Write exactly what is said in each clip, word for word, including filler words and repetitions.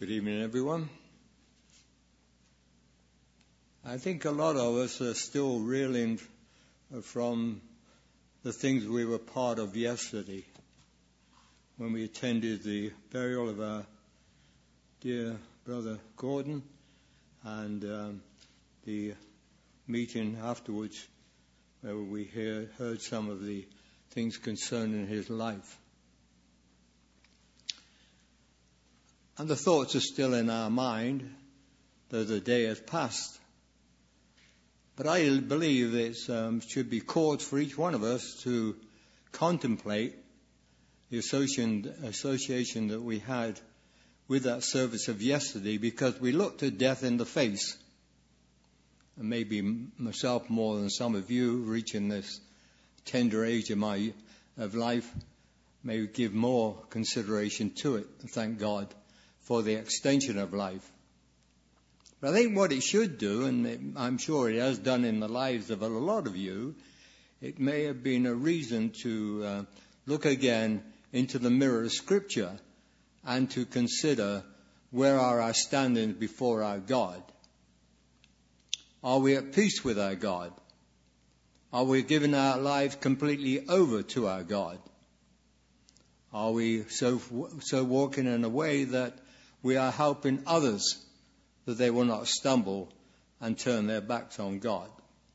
Good evening, everyone. I think a lot of us are still reeling from the things we were part of yesterday when we attended the burial of our dear brother Gordon and um, the meeting afterwards where we hear, heard some of the things concerning his life. And the thoughts are still in our mind, though the day has passed. But I believe it um, should be cause for each one of us to contemplate the association, association that we had with that service of yesterday, because we looked at death in the face. And maybe myself more than some of you, reaching this tender age of my of life, may give more consideration to it. And thank God for the extension of life. But I think what it should do, and it, I'm sure it has done in the lives of a lot of you, it may have been a reason to uh, look again into the mirror of Scripture and to consider where are our standings before our God. Are we at peace with our God? Are we giving our lives completely over to our God? Are we so so walking in a way that we are helping others that they will not stumble and turn their backs on God?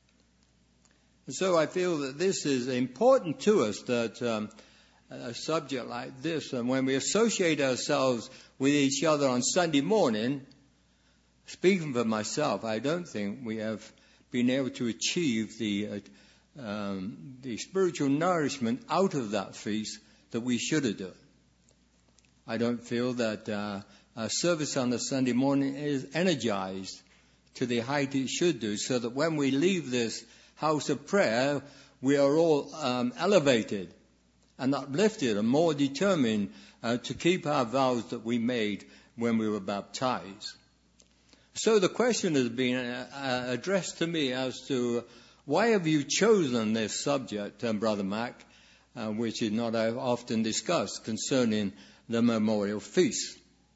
And so I feel that this is important to us, that um, a subject like this, and when we associate ourselves with each other on Sunday morning, speaking for myself, I don't think we have been able to achieve the uh, um, the spiritual nourishment out of that feast that we should have done. I don't feel that uh, our service on the Sunday morning is energized to the height it should do, so that when we leave this house of prayer, we are all um, elevated and uplifted and more determined uh, to keep our vows that we made when we were baptized. So the question has been uh, addressed to me as to why have you chosen this subject, um, Brother Mac, uh, which is not often discussed, concerning the memorial feast.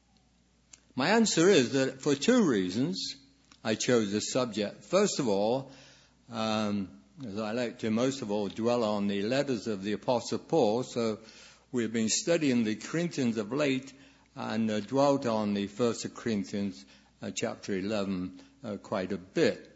My answer is that for two reasons I chose this subject. First of all, um, as I like to most of all dwell on the letters of the Apostle Paul, so we've been studying the Corinthians of late and uh, dwelt on the First Corinthians uh, chapter eleven uh, quite a bit.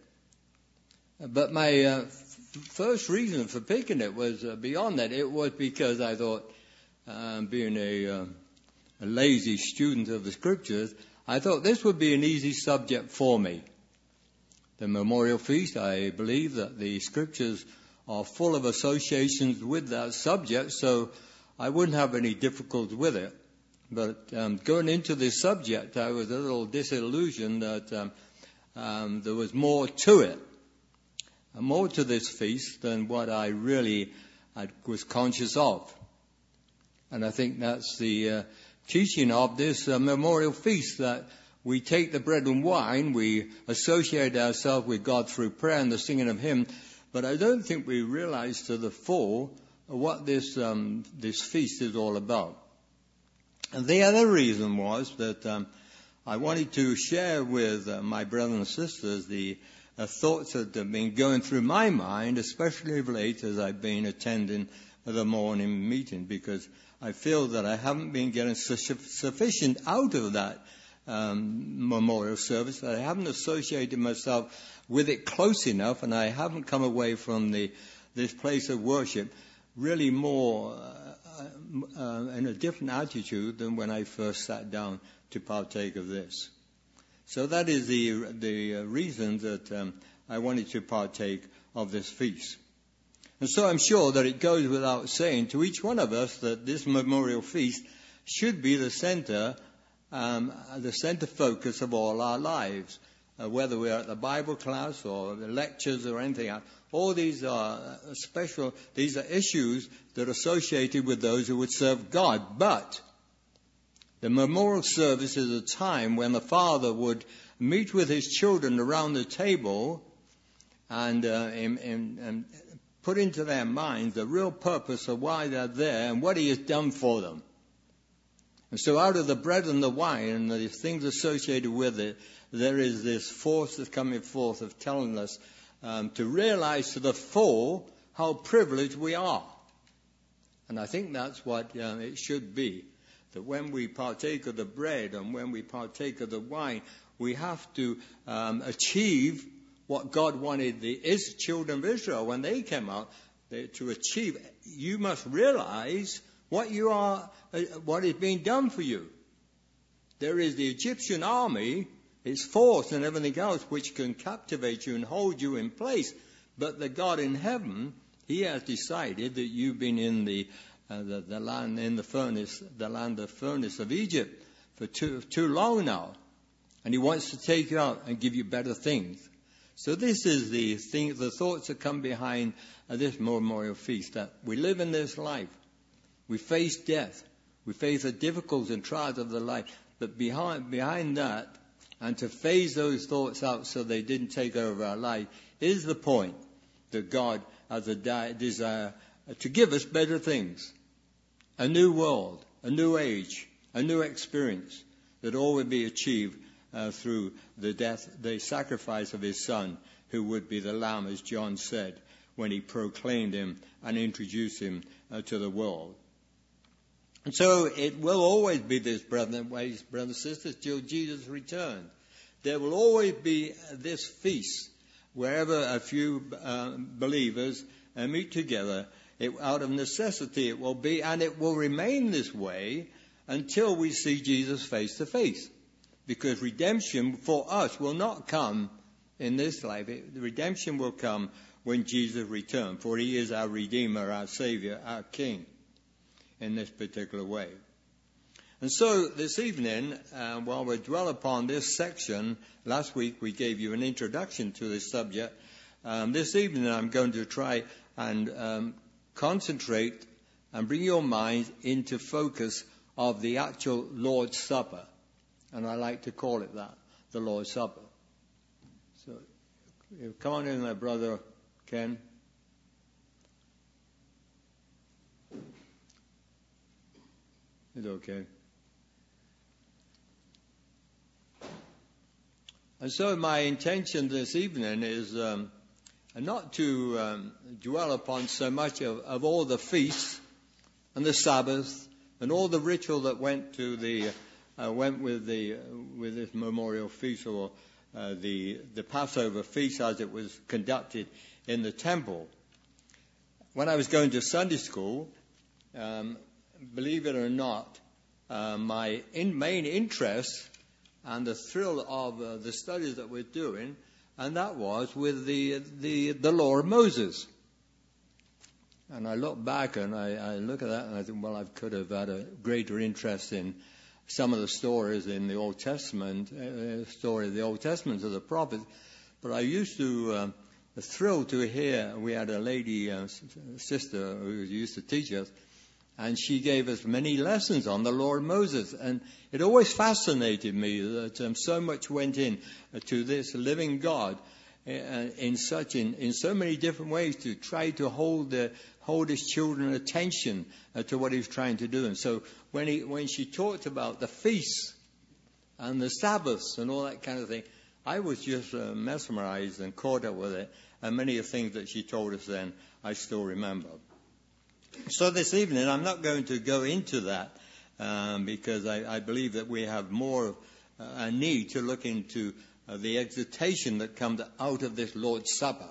But my uh, f- first reason for picking it was uh, beyond that. It was because I thought, um, being a, uh, a lazy student of the Scriptures, I thought this would be an easy subject for me. The memorial feast, I believe that the Scriptures are full of associations with that subject, so I wouldn't have any difficulty with it. But um, going into this subject, I was a little disillusioned that um, um, there was more to it, more to this feast than what I really I was conscious of. And I think that's the uh, teaching of this uh, memorial feast, that we take the bread and wine, we associate ourselves with God through prayer and the singing of hymn, but I don't think we realize to the full what this um, this feast is all about. And the other reason was that um, I wanted to share with uh, my brothers and sisters the uh, thoughts that have been going through my mind, especially of late as I've been attending the morning meeting, because I feel that I haven't been getting su- sufficient out of that um, memorial service, that I haven't associated myself with it close enough, and I haven't come away from the this place of worship really more uh, uh, in a different attitude than when I first sat down to partake of this. So that is the the uh, reason that um, I wanted to partake of this feast. And so I'm sure that it goes without saying to each one of us that this memorial feast should be the center, um, the center focus of all our lives, uh, whether we're at the Bible class or the lectures or anything else. All these are special, these are issues that are associated with those who would serve God. But the memorial service is a time when the Father would meet with his children around the table and, uh, in, in, in put into their minds the real purpose of why they're there and what he has done for them. And so out of the bread and the wine and the things associated with it, there is this force that's coming forth of telling us um, to realize to the full how privileged we are. And I think that's what uh, it should be. That when we partake of the bread and when we partake of the wine, we have to um, achieve what God wanted the is children of Israel when they came out they, to achieve. You must realize what you are, uh, what is being done for you. There is the Egyptian army, its force and everything else, which can captivate you and hold you in place. But the God in heaven, He has decided that you've been in the Uh, the, the land in the furnace, the land of furnace of Egypt for too, too long now. And He wants to take you out and give you better things. So this is the thing, the thoughts that come behind uh, this memorial feast, that we live in this life. We face death. We face the difficulties and trials of the life. But behind, behind that, and to phase those thoughts out so they didn't take over our life, is the point that God has a di- desire to give us better things. A new world, a new age, a new experience that all would be achieved uh, through the death, the sacrifice of His Son, who would be the Lamb, as John said, when he proclaimed Him and introduced Him uh, to the world. And so it will always be this, brothers and sisters, till Jesus returns. There will always be this feast wherever a few uh, believers uh, meet together. It, out of necessity it will be, and it will remain this way until we see Jesus face to face. Because redemption for us will not come in this life. It, the redemption will come when Jesus returns, for He is our Redeemer, our Savior, our King in this particular way. And so this evening, uh, while we dwell upon this section, last week we gave you an introduction to this subject. Um, this evening I'm going to try and um, concentrate and bring your mind into focus of the actual Lord's Supper. And I like to call it that, the Lord's Supper. So, come on in there, Brother Ken. It's okay. And so my intention this evening is um, not to um, dwell upon so much of, of all the feasts and the Sabbath and all the ritual that went to the uh, went with the uh, with this memorial feast, or uh, the the Passover feast as it was conducted in the temple. When I was going to Sunday school, um, believe it or not, uh, my in, main interest and the thrill of uh, the studies that we're doing, and that was with the the, the law of Moses. And I look back and I, I look at that and I think, well, I could have had a greater interest in some of the stories in the Old Testament, uh, story of the Old Testament of the prophets. But I used to, uh, thrilled to hear, we had a lady, uh, sister who used to teach us, and she gave us many lessons on the law of Moses. And it always fascinated me that um, so much went in uh, to this living God uh, in such in, in so many different ways to try to hold the hold his children attention uh, to what he was trying to do. And so when he when she talked about the feasts and the Sabbaths and all that kind of thing, I was just uh, mesmerized and caught up with it. And many of the things that she told us then, I still remember. So this evening, I'm not going to go into that um, because I, I believe that we have more uh, a need to look into uh, the exhortation that comes out of this Lord's Supper.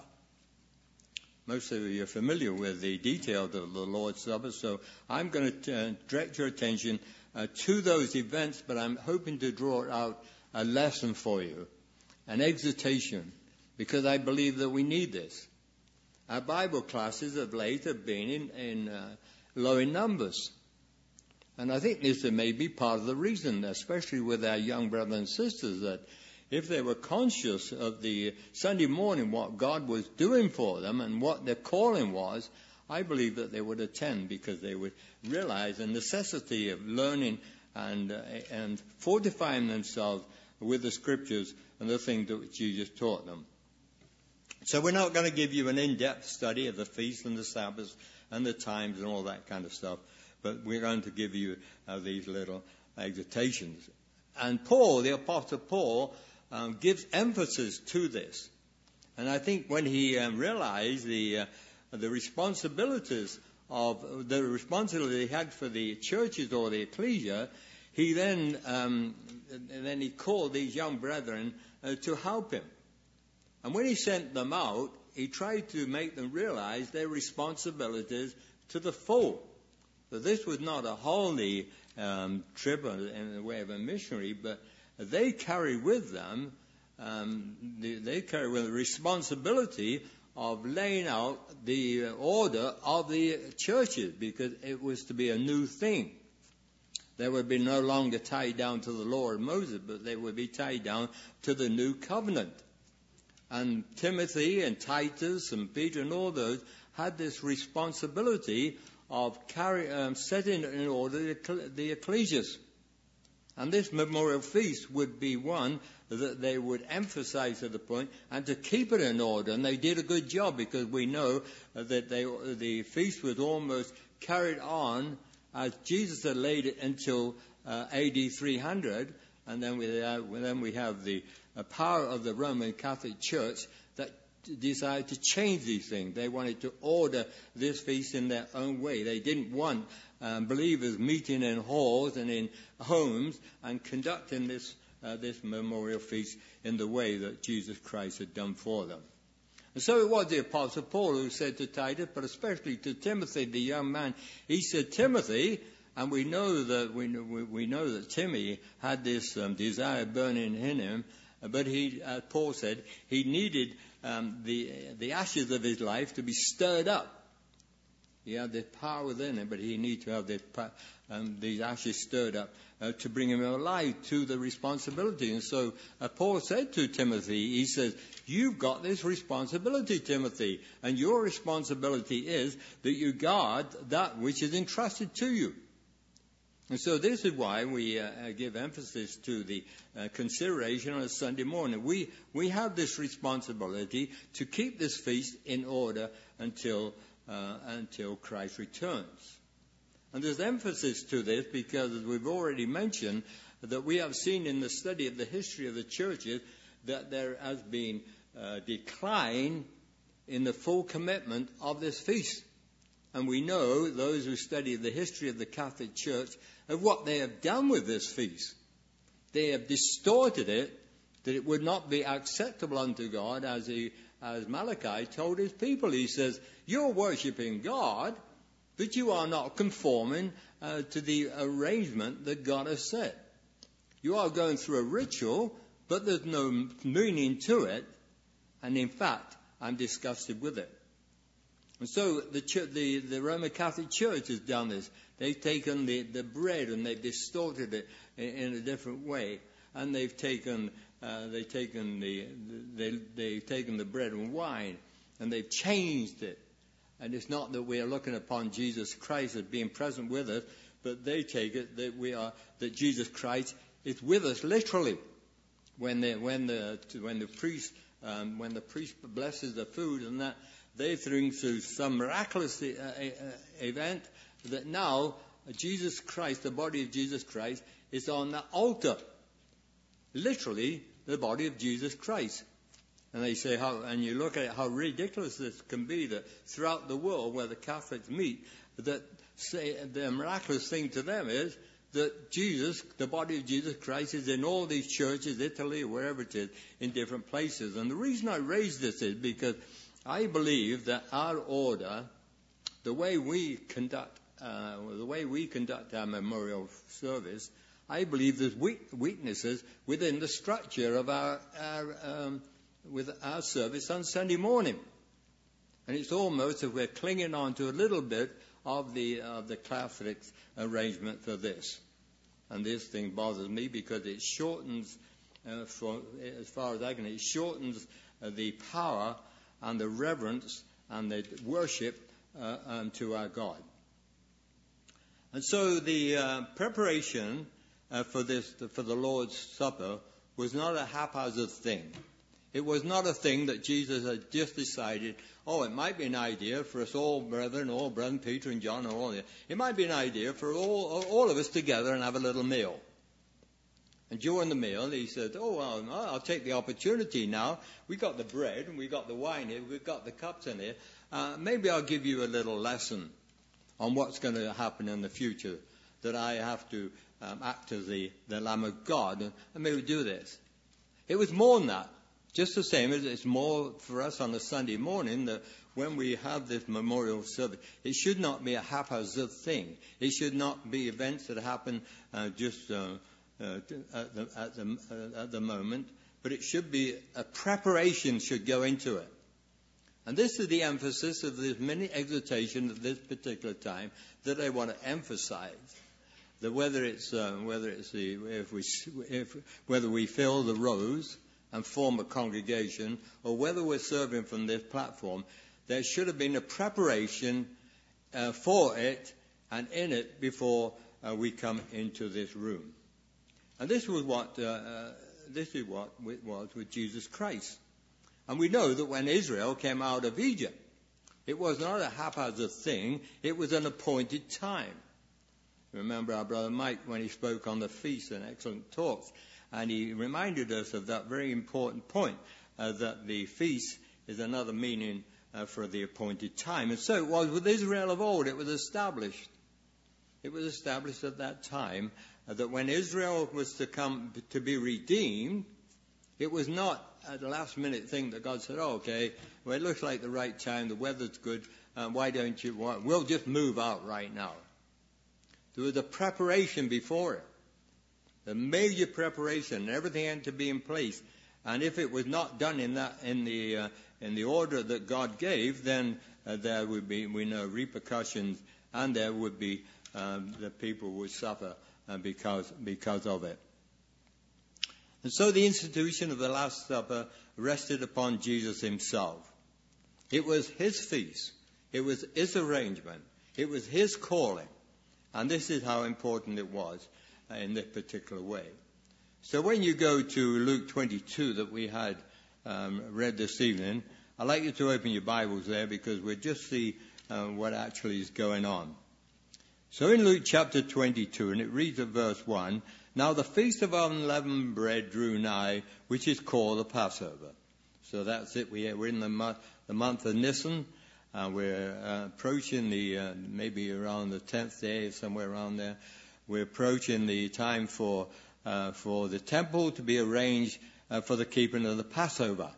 Most of you are familiar with the details of the Lord's Supper, so I'm going to uh, direct your attention uh, to those events, but I'm hoping to draw out a lesson for you, an exhortation, because I believe that we need this. Our Bible classes of late have been in, in uh, low in numbers. And I think this may be part of the reason, especially with our young brothers and sisters, that if they were conscious of the Sunday morning, what God was doing for them and what their calling was, I believe that they would attend because they would realize the necessity of learning and, uh, and fortifying themselves with the Scriptures and the things that Jesus taught them. So we're not going to give you an in-depth study of the feast and the Sabbath and the times and all that kind of stuff, but we're going to give you uh, these little exhortations. And Paul, the Apostle Paul, um, gives emphasis to this. And I think when he um, realized the uh, the responsibilities of the responsibility he had for the churches or the ecclesia, he then um, then he called these young brethren uh, to help him. And when he sent them out, he tried to make them realize their responsibilities to the full. So this was not a holy um, trip in the way of a missionary, but they carried with them um, the, they carried with the responsibility of laying out the order of the churches, because it was to be a new thing. They would be no longer tied down to the law of Moses, but they would be tied down to the new covenant. And Timothy and Titus and Peter and all those had this responsibility of carry, um, setting in order the, the ecclesias. And this memorial feast would be one that they would emphasize at the point and to keep it in order. And they did a good job, because we know that they, the feast was almost carried on as Jesus had laid it until uh, A D three hundred. And then we have, then we have the uh, power of the Roman Catholic Church that decided to change these things. They wanted to order this feast in their own way. They didn't want um, believers meeting in halls and in homes and conducting this uh, this memorial feast in the way that Jesus Christ had done for them. And so it was the Apostle Paul who said to Titus, but especially to Timothy, the young man, he said, Timothy, and we know that we know, we know that Timothy had this um, desire burning in him, but he, as Paul said, he needed um, the the ashes of his life to be stirred up. He had the power within him, but he needed to have the, um, these ashes stirred up uh, to bring him alive to the responsibility. And so uh, Paul said to Timothy, he says, you've got this responsibility, Timothy, and your responsibility is that you guard that which is entrusted to you. And so this is why we uh, give emphasis to the uh, consideration on a Sunday morning. We we have this responsibility to keep this feast in order until uh, until Christ returns. And there's emphasis to this because, as we've already mentioned, that we have seen in the study of the history of the churches that there has been a decline in the full commitment of this feast. And we know, those who study the history of the Catholic Church, of what they have done with this feast. They have distorted it, that it would not be acceptable unto God, as he, as Malachi told his people. He says, you're worshipping God, but you are not conforming uh, to the arrangement that God has set. You are going through a ritual, but there's no meaning to it. And in fact, I'm disgusted with it. And so the, the, the Roman Catholic Church has done this. They've taken the, the bread and they've distorted it in, in a different way. And they've taken uh, they've taken the they, they've taken the bread and wine and they've changed it. And it's not that we are looking upon Jesus Christ as being present with us, but they take it that we are that Jesus Christ is with us literally. When the when the when the priest um, when the priest blesses the food and that, they think through some miraculous uh, uh, event that now Jesus Christ, the body of Jesus Christ, is on the altar. Literally, the body of Jesus Christ. And they say how, and you look at it, how ridiculous this can be, that throughout the world where the Catholics meet, that say the miraculous thing to them is that Jesus, the body of Jesus Christ, is in all these churches, Italy, wherever it is, in different places. And the reason I raise this is because I believe that our order, the way we conduct, uh, the way we conduct our memorial service, I believe there's weaknesses within the structure of our, our um, with our service on Sunday morning, and it's almost as we're clinging on to a little bit of the of the Catholic arrangement for this. And this thing bothers me because it shortens, uh, for, as far as I can, it shortens uh, the power and the reverence and the worship uh, um, to our God. And so the uh, preparation uh, for this, for the Lord's Supper, was not a haphazard thing. It was not a thing that Jesus had just decided, oh, it might be an idea for us all, brethren, all brethren, Peter and John, and all that. It might be an idea for all, all of us together and have a little meal. And during the meal, he said, oh, well, I'll take the opportunity now. We got the bread and we got the wine here. We've got the cups in here. Uh, maybe I'll give you a little lesson on what's going to happen in the future, that I have to um, act as the, the Lamb of God, and, and maybe do this. It was more than that. Just the same as it's more for us on a Sunday morning, that when we have this memorial service, it should not be a haphazard thing. It should not be events that happen uh, just uh, uh, at, the, at, the, uh, at the moment, but it should be a preparation should go into it. And this is the emphasis of this mini exhortation at this particular time that I want to emphasize. That whether it's uh, whether it's the if we if whether we fill the rows and form a congregation, or whether we're serving from this platform, there should have been a preparation uh, for it and in it before uh, we come into this room. And this was what uh, uh, this is what it was with Jesus Christ. And we know that when Israel came out of Egypt, it was not a haphazard thing, it was an appointed time. Remember our brother Mike when he spoke on the feast, an excellent talk, and he reminded us of that very important point, uh, that the feast is another meaning uh, for the appointed time. And so it was with Israel of old. It was established. It was established at that time uh, that when Israel was to come to be redeemed, it was not a last-minute thing that God said, oh, okay, well, it looks like the right time, the weather's good, uh, why don't you, well, we'll just move out right now. There was a preparation before it, a major preparation, and everything had to be in place. And if it was not done in that in the uh, in the order that God gave, then uh, there would be, we know, repercussions, and there would be um, the people would suffer uh, because because of it. And so the institution of the Last Supper rested upon Jesus himself. It was his feast. It was his arrangement. It was his calling. And this is how important it was uh, in this particular way. So when you go to Luke twenty-two that we had um, read this evening, I'd like you to open your Bibles there because we'll just see uh, what actually is going on. So in Luke chapter twenty-two, and it reads at verse one, now the feast of unleavened bread drew nigh, which is called the Passover. So that's it. We, we're in the month, the month of Nisan. Uh, we're uh, approaching the, uh, maybe around the tenth day, somewhere around there. We're approaching the time for uh, for the temple to be arranged uh, for the keeping of the Passover.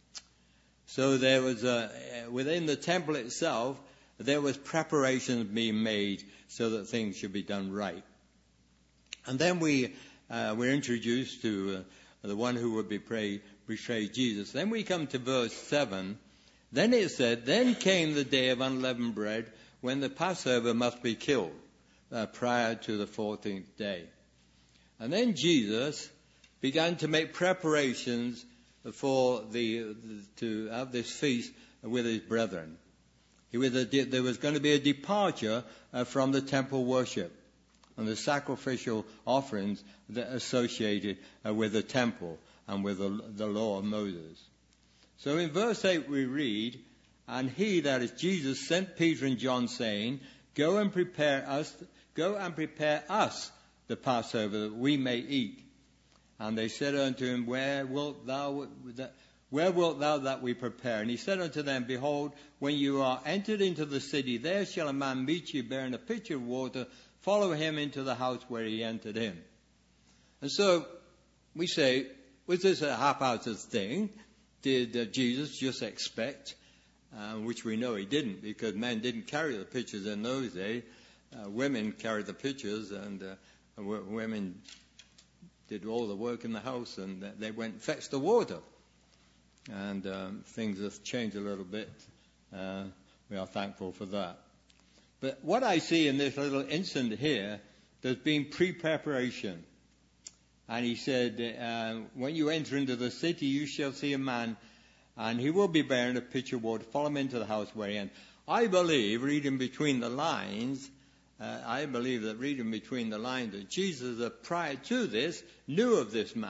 So there was, uh, within the temple itself, there was preparations being made so that things should be done right. And then we uh, we're introduced to uh, the one who would betray, betray Jesus. Then we come to verse seven. Then it said, then came the day of unleavened bread when the Passover must be killed uh, prior to the fourteenth day. And then Jesus began to make preparations for the to have this feast with his brethren. He was a, there was going to be a departure uh, from the temple worship and the sacrificial offerings that associated uh, with the temple and with the, the law of Moses. So in verse eight we read, and he, that is Jesus, sent Peter and John, saying, Go and prepare us, go and prepare us the Passover, that we may eat. And they said unto him, Where wilt thou that, where wilt thou that we prepare? And he said unto them, Behold, when you are entered into the city, there shall a man meet you bearing a pitcher of water. Follow him into the house where he entered in. And so we say, was this a haphazard thing? Did uh, Jesus just expect, uh, which we know he didn't, because men didn't carry the pitchers in those days. Uh, women carried the pitchers, and uh, w- women did all the work in the house, and they went and fetched the water. And um, things have changed a little bit. Uh, we are thankful for that. But what I see in this little incident here, there's been pre-preparation. And he said, uh, when you enter into the city, you shall see a man, and he will be bearing a pitcher of water. Follow him into the house where he enters. I believe, reading between the lines, uh, I believe that reading between the lines, that Jesus, uh, prior to this, knew of this man.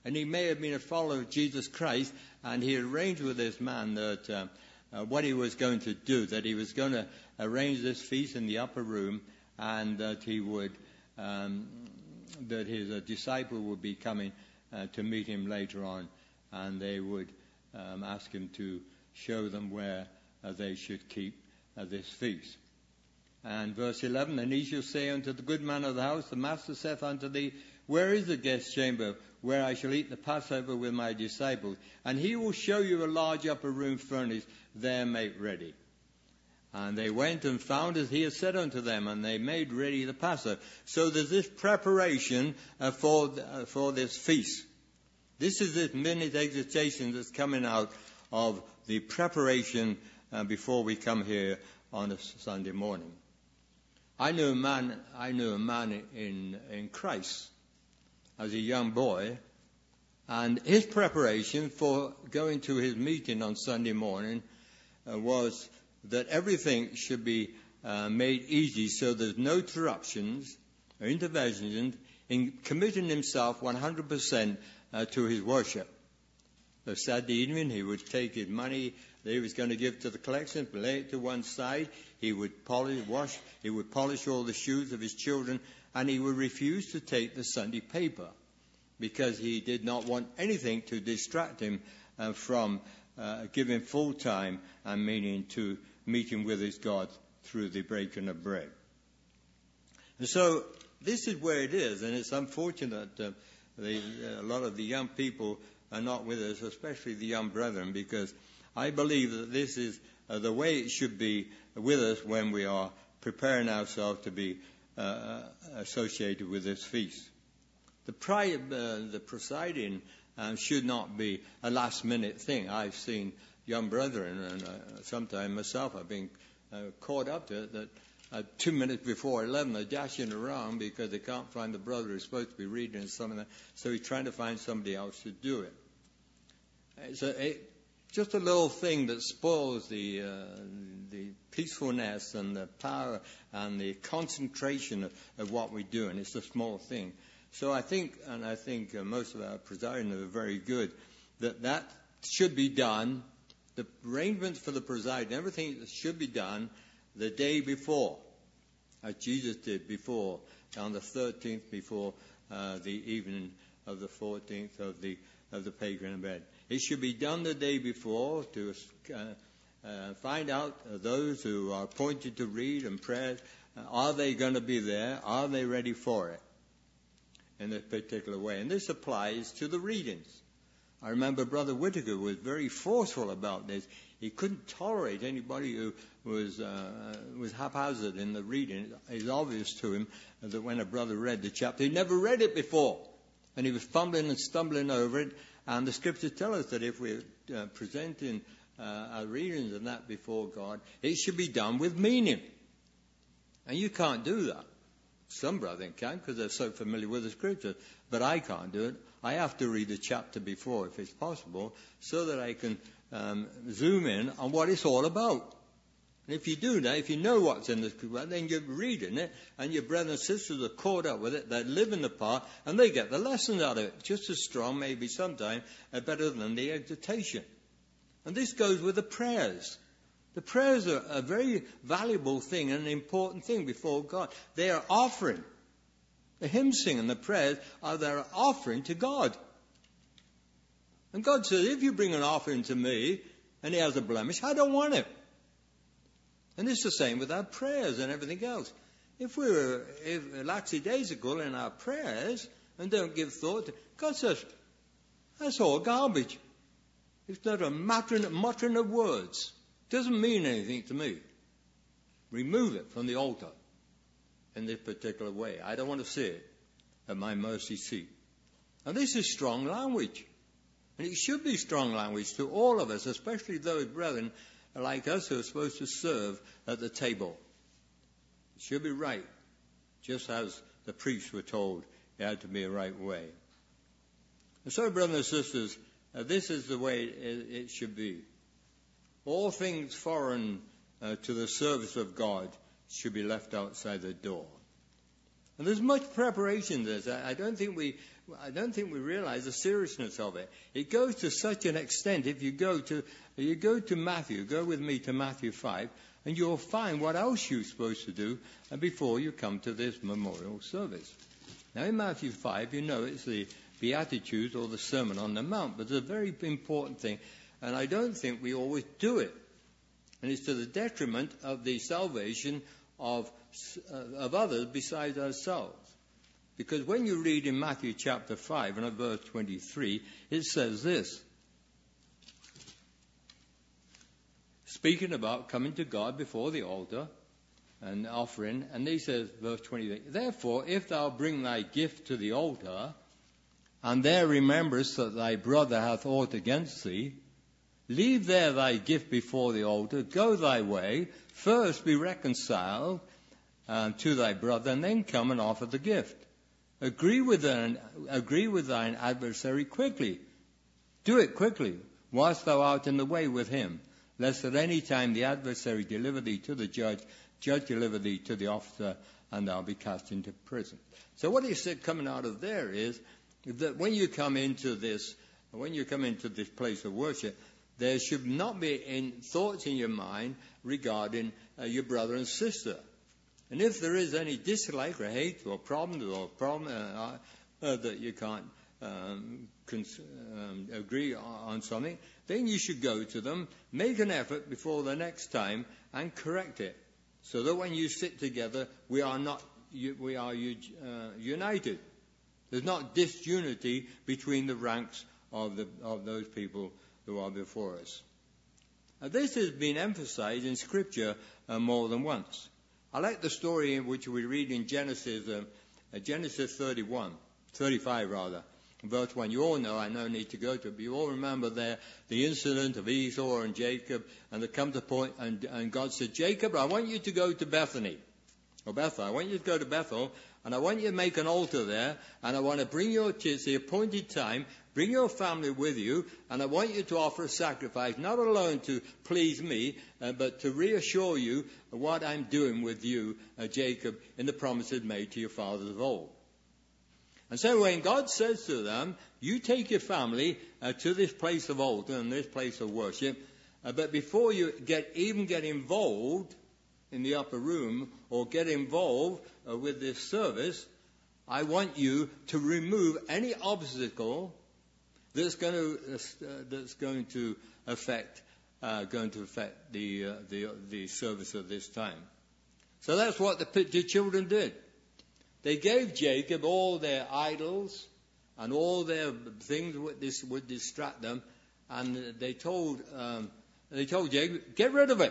And he may have been a follower of Jesus Christ, and he arranged with this man that uh, uh, what he was going to do, that he was going to arrange this feast in the upper room, and that he would, um, that his uh, disciple would be coming uh, to meet him later on, and they would um, ask him to show them where uh, they should keep uh, this feast. And verse eleven, and he shall say unto the good man of the house, the master saith unto thee, where is the guest chamber where I shall eat the Passover with my disciples? And he will show you a large upper room furnished, there make ready. And they went and found as he had said unto them, and they made ready the Passover. So there's this preparation uh, for uh, for this feast. This is this minute exhortation that's coming out of the preparation uh, before we come here on a Sunday morning. I knew a man. I knew a man in in Christ as a young boy, and his preparation for going to his meeting on Sunday morning uh, was that everything should be uh, made easy, so there's no interruptions or interventions in committing himself one hundred percent uh, to his worship. So Saturday evening, he would take his money that he was going to give to the collection, lay it to one side. He would polish, wash, he would polish all the shoes of his children, and he would refuse to take the Sunday paper because he did not want anything to distract him uh, from uh, giving full time and meaning to meeting with his God through the breaking of bread. And so this is where it is, and it's unfortunate that uh, the, uh, a lot of the young people are not with us, especially the young brethren, because I believe that this is uh, the way it should be with us when we are preparing ourselves to be uh, associated with this feast. The, pri- uh, the presiding um, should not be a last-minute thing. I've seen young brethren, and uh, sometimes myself, I've been uh, caught up to it, that uh, two minutes before eleven, they're dashing around because they can't find the brother who's supposed to be reading something, so he's trying to find somebody else to do it. It's a, it, just a little thing that spoils the uh, the peacefulness and the power and the concentration of, of what we do, and it's a small thing. So I think, and I think uh, most of our presiding are very good, that that should be done. The arrangements for the presiding, everything should be done the day before, as Jesus did before, on the thirteenth, before uh, the evening of the fourteenth of the of the pagan bed. It should be done the day before to uh, uh, find out uh, those who are appointed to read and pray. Uh, are they going to be there? Are they ready for it? In this particular way. And this applies to the readings. I remember Brother Whittaker was very forceful about this. He couldn't tolerate anybody who was uh, was haphazard in the reading. It's obvious to him that when a brother read the chapter, he never read it before. And he was fumbling and stumbling over it. And the scriptures tell us that if we're uh, presenting uh, our readings and that before God, it should be done with meaning. And you can't do that. Some brethren can because they're so familiar with the scriptures, but I can't do it. I have to read the chapter before, if it's possible, so that I can um, zoom in on what it's all about. And if you do that, if you know what's in the scripture, then you're reading it, and your brothers and sisters are caught up with it, they live in the part, and they get the lessons out of it. Just as strong, maybe sometimes, uh, better than the exhortation. And this goes with the prayers. The prayers are a very valuable thing and an important thing before God. They are offering. The hymn singing and the prayers are their offering to God. And God says, if you bring an offering to me and he has a blemish, I don't want it. And it's the same with our prayers and everything else. If we're if lackadaisical in our prayers and don't give thought to, God says, that's all garbage. It's not a muttering, muttering of words. Doesn't mean anything to me. Remove it from the altar in this particular way. I don't want to see it at my mercy seat. And this is strong language. And it should be strong language to all of us, especially those brethren like us who are supposed to serve at the table. It should be right, just as the priests were told it had to be a right way. And so, brothers and sisters, uh, this is the way it, it should be. All things foreign uh, to the service of God should be left outside the door. And there's much preparation to this. I don't think we, I don't think we realize the seriousness of it. It goes to such an extent. If you go to, you go to Matthew, go with me to Matthew five, and you'll find what else you're supposed to do before you come to this memorial service. Now in Matthew five, you know it's the Beatitudes or the Sermon on the Mount, but it's a very important thing, and I don't think we always do it. And it's to the detriment of the salvation of uh, of others besides ourselves. Because when you read in Matthew chapter five and at verse twenty-three, it says this, speaking about coming to God before the altar and offering, and he says, verse twenty-three, therefore, if thou bring thy gift to the altar, and there rememberest that thy brother hath aught against thee, leave there thy gift before the altar, go thy way, first be reconciled uh, to thy brother, and then come and offer the gift. Agree with thine, agree with thine adversary quickly. Do it quickly, whilst thou art in the way with him, lest at any time the adversary deliver thee to the judge, judge deliver thee to the officer, and thou be cast into prison. So what he said coming out of there is that when you come into this, when you come into this place of worship, there should not be in thoughts in your mind regarding uh, your brother and sister. And if there is any dislike or hate or problems or problem uh, uh, that you can't um, cons- um, agree on something, then you should go to them, make an effort before the next time, and correct it, so that when you sit together, we are not we are uh, united. There's not disunity between the ranks of the of those people who are before us. Now, this has been emphasized in Scripture uh, more than once. I like the story in which we read in Genesis, uh, uh, Genesis thirty-one, thirty-five rather, verse one. You all know, I no need to go to it, but you all remember there the incident of Esau and Jacob, and they come to the point, and, and God said, Jacob, I want you to go to Bethany, or Bethel. I want you to go to Bethel, and I want you to make an altar there, and I want to bring your kids the appointed time, bring your family with you, and I want you to offer a sacrifice, not alone to please me, uh, but to reassure you what I'm doing with you, uh, Jacob, in the promises made to your fathers of old. And so when God says to them, you take your family uh, to this place of altar and this place of worship, uh, but before you get even get involved in the upper room or get involved uh, with this service, I want you to remove any obstacle that's going to uh, that's going to affect uh, going to affect the uh, the the service of this time. So that's what the, the children did. They gave Jacob all their idols and all their things that this would distract them, and they told um, they told Jacob, get rid of it.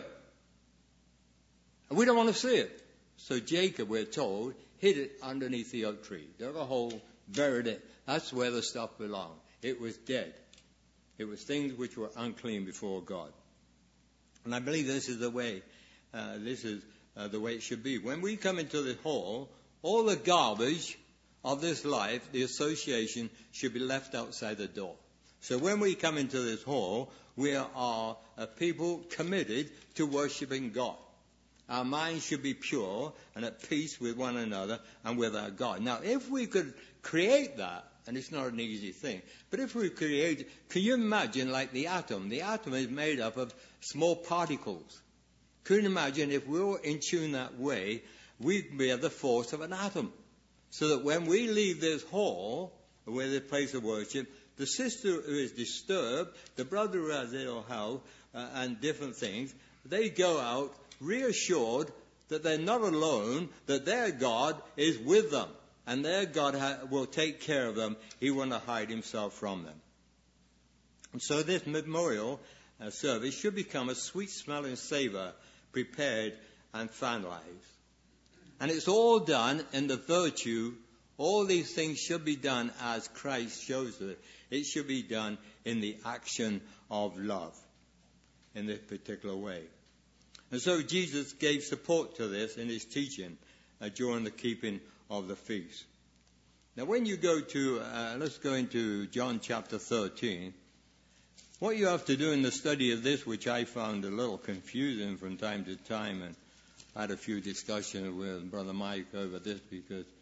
And we don't want to see it. So Jacob, we're told, hid it underneath the oak tree. Dug a hole, buried it. That's where the stuff belonged. It was dead. It was things which were unclean before God. And I believe this is the way, uh, this is uh, the way it should be. When we come into the hall, all the garbage of this life, the association, should be left outside the door. So when we come into this hall, we are a people committed to worshiping God. Our minds should be pure and at peace with one another and with our God. Now, if we could create that, and it's not an easy thing, but if we create, can you imagine like the atom? The atom is made up of small particles. Can you imagine if we were in tune that way, we'd be the force of an atom. So that when we leave this hall, where the place of worship, the sister who is disturbed, the brother who has ill health, uh, and different things, they go out reassured that they're not alone, that their God is with them, and their God ha- will take care of them. He will not hide himself from them. And so this memorial uh, service should become a sweet-smelling savor, prepared and finalized. And it's all done in the virtue. All these things should be done as Christ shows it. It should be done in the action of love in this particular way. And so Jesus gave support to this in his teaching uh, during the keeping of the feast. Now when you go to, uh, let's go into John chapter thirteen. What you have to do in the study of this, which I found a little confusing from time to time, and I had a few discussions with Brother Mike over this because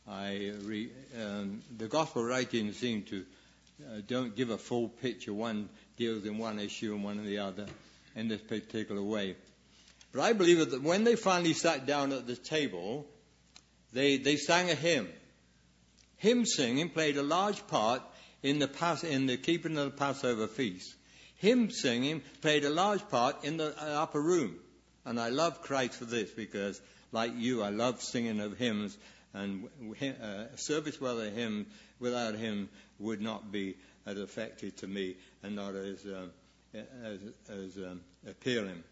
I re, um, the gospel writings seem to uh, don't give a full picture. One deals in one issue and one in the other in this particular way. But I believe that when they finally sat down at the table, they, they sang a hymn. Hymn singing played a large part in the, Pas- in the keeping of the Passover feast. Hymn singing played a large part in the upper room. And I love Christ for this because, like you, I love singing of hymns. And uh, service without a hymn, without him would not be as effective to me and not as, um, as, as um, appealing.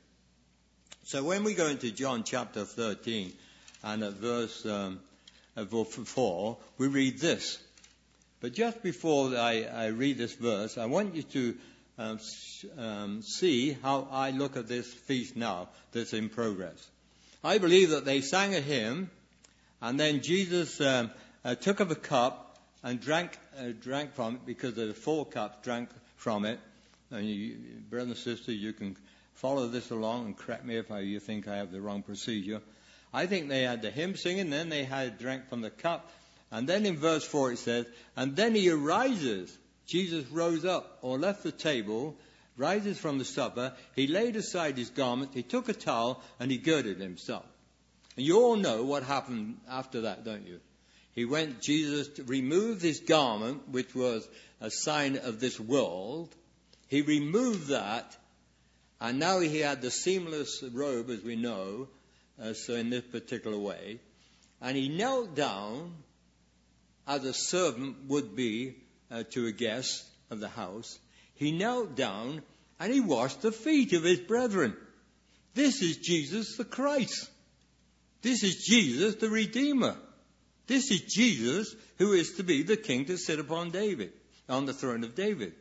So when we go into John chapter thirteen and at verse, um, at verse four, we read this. But just before I, I read this verse, I want you to um, um, see how I look at this feast now that's in progress. I believe that they sang a hymn, and then Jesus um, uh, took up a cup and drank uh, drank from it, because there were four cups, drank from it. And you, brothers and sisters, you can follow this along and correct me if I, you think I have the wrong procedure. I think they had the hymn singing, then they had drank from the cup. And then in verse four it says, and then he arises. Jesus rose up or left the table, rises from the supper. He laid aside his garment, he took a towel, and he girded himself. And you all know what happened after that, don't you? He went, Jesus removed his garment, which was a sign of this world. He removed that, and now he had the seamless robe, as we know, uh, so in this particular way. And he knelt down, as a servant would be uh, to a guest of the house. He knelt down, and he washed the feet of his brethren. This is Jesus the Christ. This is Jesus the Redeemer. This is Jesus who is to be the king to sit upon David, on the throne of David.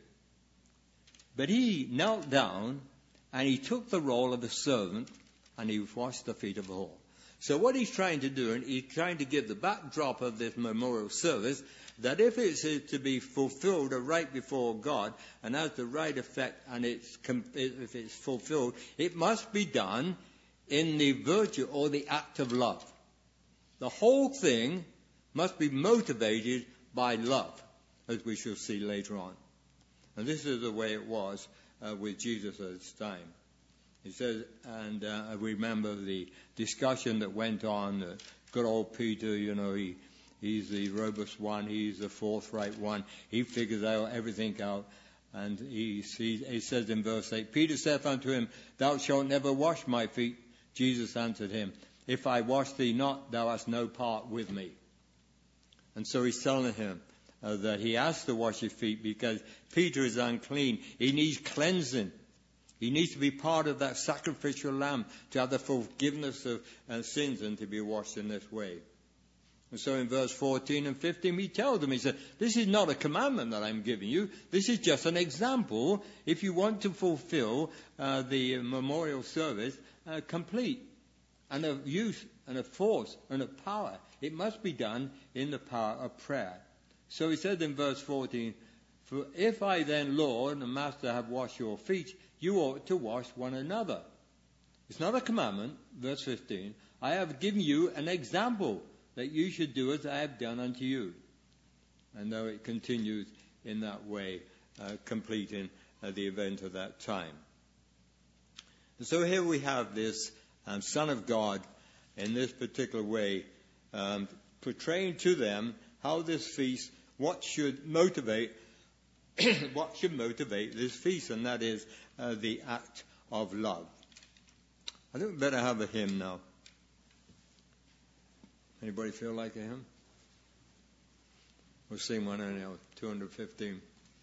But he knelt down and he took the role of a servant and he washed the feet of all. So what he's trying to do, and he's trying to give the backdrop of this memorial service, that if it's to be fulfilled right before God and has the right effect, and it's if it's fulfilled, it must be done in the virtue or the act of love. The whole thing must be motivated by love, as we shall see later on. And this is the way it was uh, with Jesus at his time. He says, and uh, I remember the discussion that went on. Uh, good old Peter, you know, he he's the robust one, he's the forthright one. He figures out everything out. And he, he, he says in verse eight, Peter saith unto him, thou shalt never wash my feet. Jesus answered him, if I wash thee not, thou hast no part with me. And so he's telling him uh, that he has to wash his feet because Peter is unclean. He needs cleansing. He needs to be part of that sacrificial lamb to have the forgiveness of uh, sins and to be washed in this way. And so in verse fourteen and fifteen, he tells them, he said, this is not a commandment that I'm giving you. This is just an example. If you want to fulfill uh, the memorial service uh, complete and of use and of force and of power, it must be done in the power of prayer. So he said in verse fourteen, for if I then, Lord and Master, have washed your feet, you ought to wash one another. It's not a commandment, verse fifteen. I have given you an example that you should do as I have done unto you. And though it continues in that way, uh, completing uh, the event of that time. And so here we have this um, Son of God in this particular way, um, portraying to them how this feast, what should motivate, what should motivate this feast, and that is uh, the act of love. I think we better have a hymn now. Anybody feel like a hymn? We'll sing one anyhow, two hundred fifteen.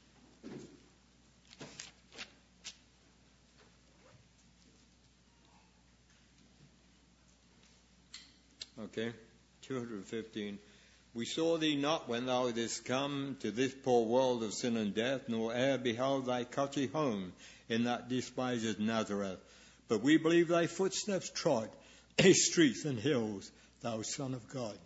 Okay, two hundred fifteen. We saw thee not when thou didst come to this poor world of sin and death, nor e'er beheld thy country home in that despised Nazareth. But we believe thy footsteps trod his streets and hills, thou Son of God.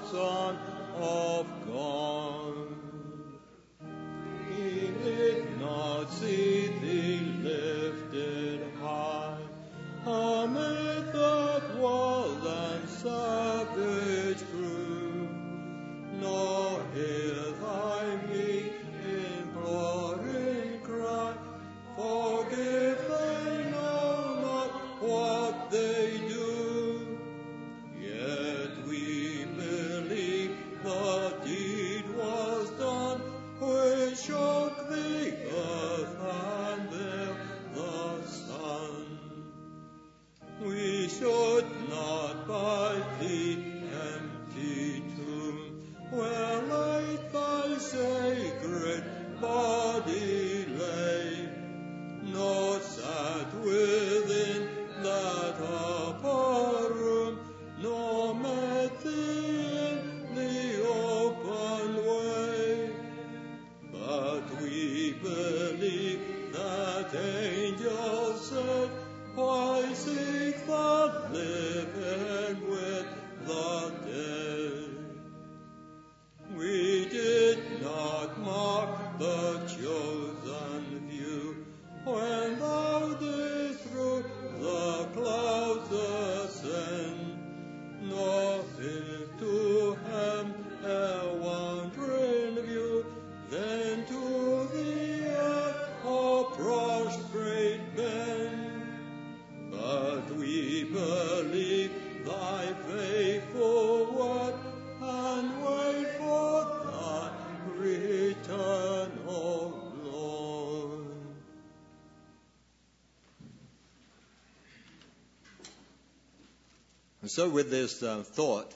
Son of God. He did not see thee lifted high amid the wild and savage crew, nor hear thy meek imploring cry, forgive, they know not what they do. Yet we believe the deed was done, which shook the earth and veiled the sun. We should not by the empty tomb where late thy sacred body lay, nor sat within that upper room, nor met thee in the open way. But we believe that angels said, why seek the living with the dead? We did not mark the chosen few when thou didst through the clouds ascend, nor if to hem a wandering view, then to the earth or prostrate bend. But we believe thy faithful word, and wait for thy return, O Lord. And so with this uh, thought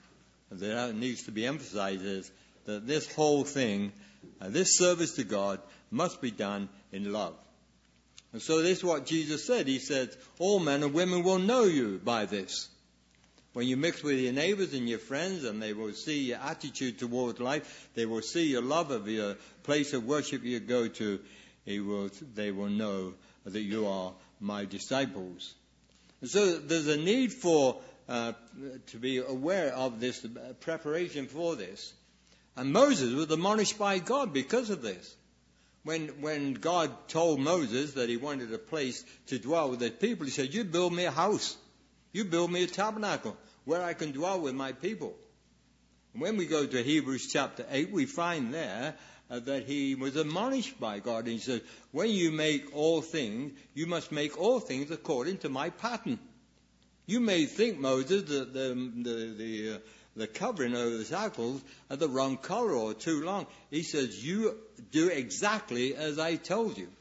that needs to be emphasized is that this whole thing, uh, this service to God, must be done in love. And so this is what Jesus said. He said, all men and women will know you by this. When you mix with your neighbors and your friends, and they will see your attitude towards life, they will see your love of your place of worship you go to, they will, they will know that you are my disciples. And so there's a need for uh, to be aware of this preparation for this. And Moses was admonished by God because of this. When when God told Moses that he wanted a place to dwell with his people, he said, you build me a house. You build me a tabernacle where I can dwell with my people. And when we go to Hebrews chapter eight, we find there uh, that he was admonished by God. And he said, when you make all things, you must make all things according to my pattern. You may think, Moses, that the, the, the, uh, the covering over the shackles are the wrong color or too long. He says, you do exactly as I told you.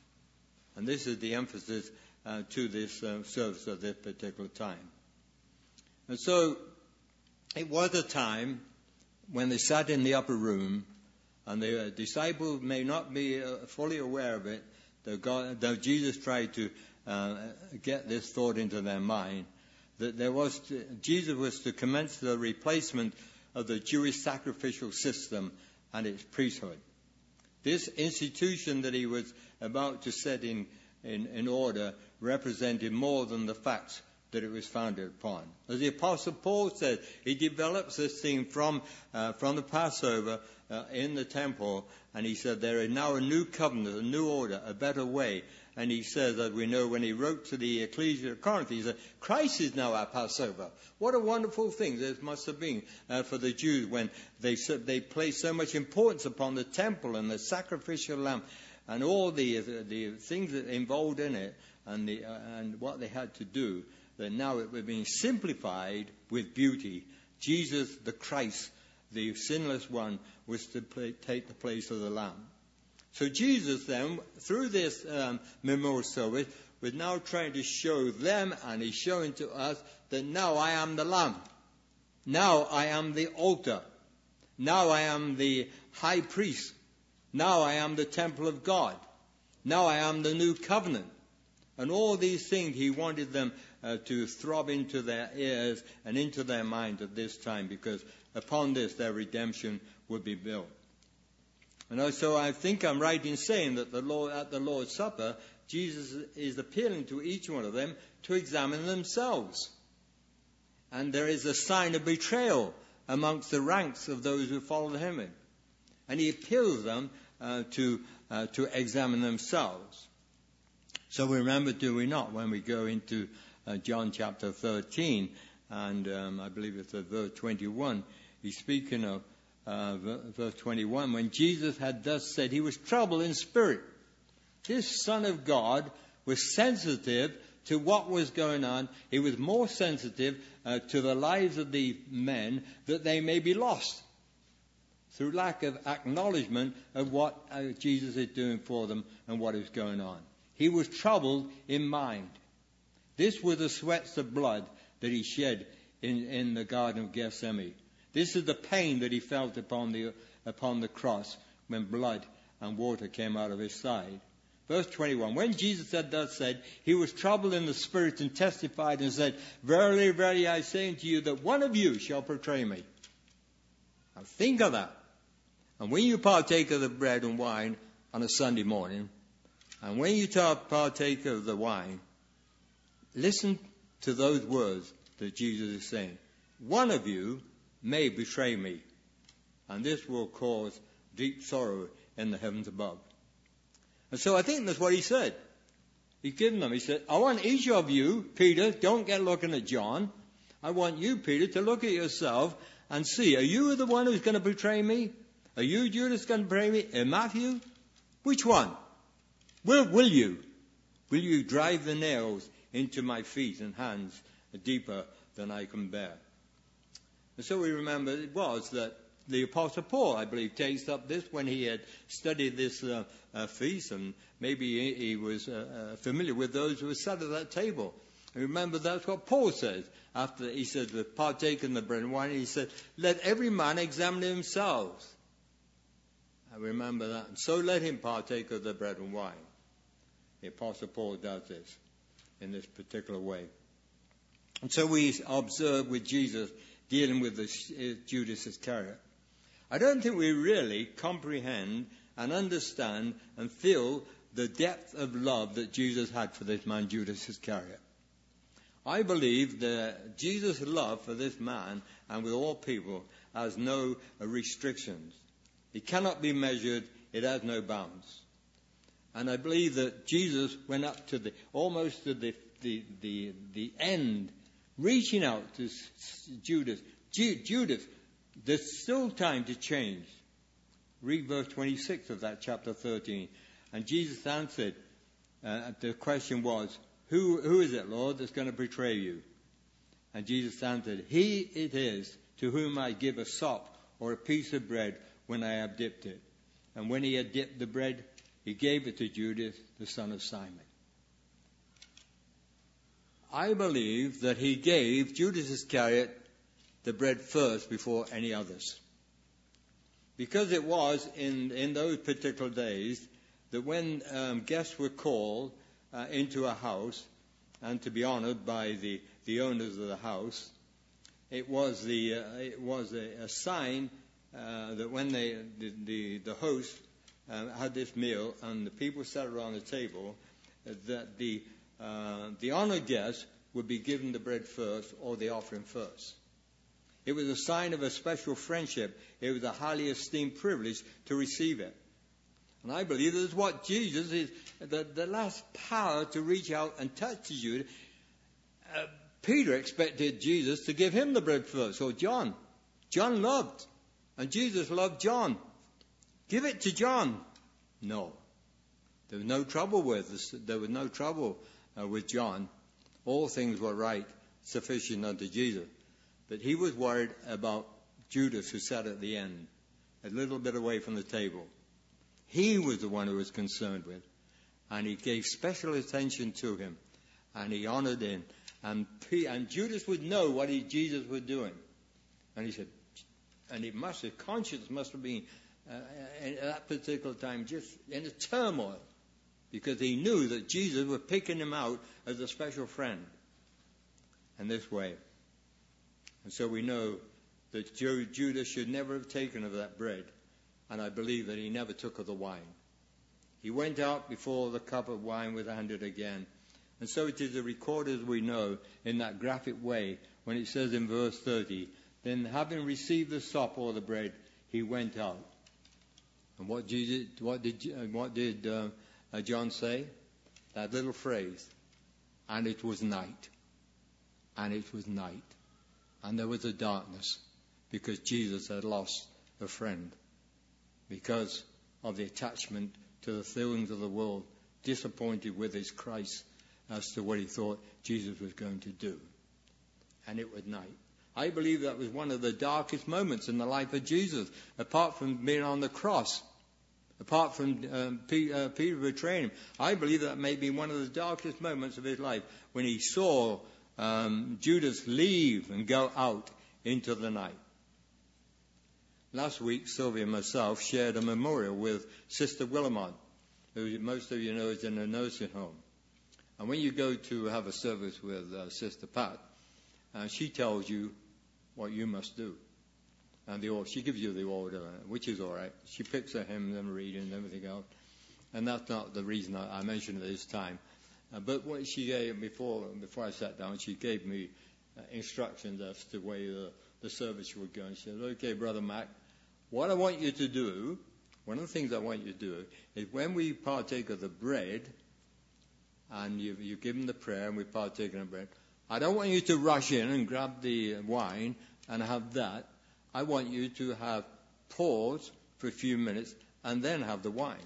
And this is the emphasis uh, to this uh, service at this particular time. And so it was a time when they sat in the upper room, and the uh, disciples may not be uh, fully aware of it, though, God, though Jesus tried to uh, get this thought into their mind, that there was to, Jesus was to commence the replacement of the Jewish sacrificial system and its priesthood. This institution that he was about to set in, in, in order represented more than the facts that it was founded upon. As the Apostle Paul said, he develops this thing from, uh, from the Passover uh, in the temple, and he said there is now a new covenant, a new order, a better way. And he says, as we know, when he wrote to the Ecclesia of Corinth, he said, Christ is now our Passover. What a wonderful thing this must have been uh, for the Jews when they they placed so much importance upon the temple and the sacrificial lamb and all the the, the things that involved in it and the uh, and what they had to do. That now it was being simplified with beauty. Jesus, the Christ, the sinless one, was to play, take the place of the lamb. So Jesus then, through this um, memorial service, was now trying to show them, and he's showing to us, that now I am the Lamb. Now I am the altar. Now I am the high priest. Now I am the temple of God. Now I am the new covenant. And all these things he wanted them uh, to throb into their ears and into their mind at this time, because upon this their redemption would be built. And so I think I'm right in saying that the Lord, at the Lord's Supper, Jesus is appealing to each one of them to examine themselves. And there is a sign of betrayal amongst the ranks of those who followed him in. And he appeals them uh, to uh, to examine themselves. So we remember, do we not, when we go into uh, John chapter thirteen, and um, I believe it's at verse twenty-one, he's speaking of uh, verse twenty-one, when Jesus had thus said, he was troubled in spirit. This Son of God was sensitive to what was going on. He was more sensitive uh, to the lives of the men, that they may be lost through lack of acknowledgement of what uh, Jesus is doing for them and what is going on. He was troubled in mind. This were the sweats of blood that he shed in, in the Garden of Gethsemane. This is the pain that he felt upon the, upon the cross when blood and water came out of his side. Verse twenty-one, when Jesus had thus said, he was troubled in the spirit and testified and said, verily, verily, I say unto you that one of you shall betray me. Now think of that. And when you partake of the bread and wine on a Sunday morning, and when you partake of the wine, listen to those words that Jesus is saying. One of you may betray me, and this will cause deep sorrow in the heavens above. And so I think that's what he said. He's given them. He said, I want each of you, Peter, don't get looking at John. I want you, Peter, to look at yourself and see, are you the one who's going to betray me? Are you, Judas, going to betray me? And Matthew? Which one? Will, will you? Will you drive the nails into my feet and hands deeper than I can bear? And so we remember it was that the Apostle Paul, I believe, takes up this when he had studied this uh, uh, feast, and maybe he, he was uh, uh, familiar with those who were sat at that table. And remember, that's what Paul says. After he said, we've partaken the bread and wine, he said, let every man examine himself. I remember that. And so let him partake of the bread and wine. The Apostle Paul does this in this particular way. And so we observe with Jesus dealing with the, uh, Judas Iscariot. I don't think we really comprehend and understand and feel the depth of love that Jesus had for this man, Judas Iscariot. I believe that Jesus' love for this man and with all people has no uh, restrictions. It cannot be measured. It has no bounds. And I believe that Jesus went up to the, almost to the, the, the, the end, reaching out to Judas. Ju- Judas, there's still time to change. Read verse twenty-six of that chapter thirteen. And Jesus answered, uh, the question was, who, who is it, Lord, that's going to betray you? And Jesus answered, he it is to whom I give a sop or a piece of bread when I have dipped it. And when he had dipped the bread, he gave it to Judas, the son of Simon. I believe that he gave Judas Iscariot the bread first before any others. Because it was in, in those particular days that when um, guests were called uh, into a house and to be honored by the, the owners of the house, it was, the, uh, it was a, a sign uh, that when they, the, the, the host uh, had this meal and the people sat around the table, uh, that the, uh, the honored guest would be given the bread first or the offering first. It was a sign of a special friendship. It was a highly esteemed privilege to receive it. And I believe this is what Jesus is, the, the last power to reach out and touch Judas. Uh, Peter expected Jesus to give him the bread first, or John. John loved, and Jesus loved John. Give it to John. No. There was no trouble with this. There was no trouble uh, with John. All things were right, sufficient unto Jesus. But he was worried about Judas, who sat at the end, a little bit away from the table. He was the one who was concerned with. And he gave special attention to him. And he honored him. And, P- and Judas would know what he, Jesus was doing. And he said, and it must, his conscience must have been, uh, at that particular time, just in a turmoil. Because he knew that Jesus was picking him out as a special friend. In this way. And so we know that Judas should never have taken of that bread. And I believe that he never took of the wine. He went out before the cup of wine was handed again. And so it is recorded, as we know, in that graphic way, when it says in verse thirty, Then, having received the supper or the bread, he went out. And what Jesus, what did, what did uh, uh, John say? That little phrase, and it was night. And it was night. And there was a darkness, because Jesus had lost a friend, because of the attachment to the things of the world, disappointed with his Christ as to what he thought Jesus was going to do. And it was night. I believe that was one of the darkest moments in the life of Jesus, apart from being on the cross, apart from um, Peter, uh, Peter betraying him. I believe that may be one of the darkest moments of his life, when he saw um, Judas leave and go out into the night. Last week, Sylvia and myself shared a memorial with Sister Willamont, who most of you know is in a nursing home. And when you go to have a service with uh, Sister Pat, uh, she tells you what you must do. And the, she gives you the order, which is all right. She picks a hymn and reading and everything else. And that's not the reason I, I mentioned it this time. Uh, but what she gave before before I sat down, she gave me uh, instructions as to the way the, the service would go. And she said, okay, Brother Mac, what I want you to do, one of the things I want you to do, is when we partake of the bread, and you, you give them the prayer and we partake of the bread, I don't want you to rush in and grab the wine and have that. I want you to have pause for a few minutes and then have the wine.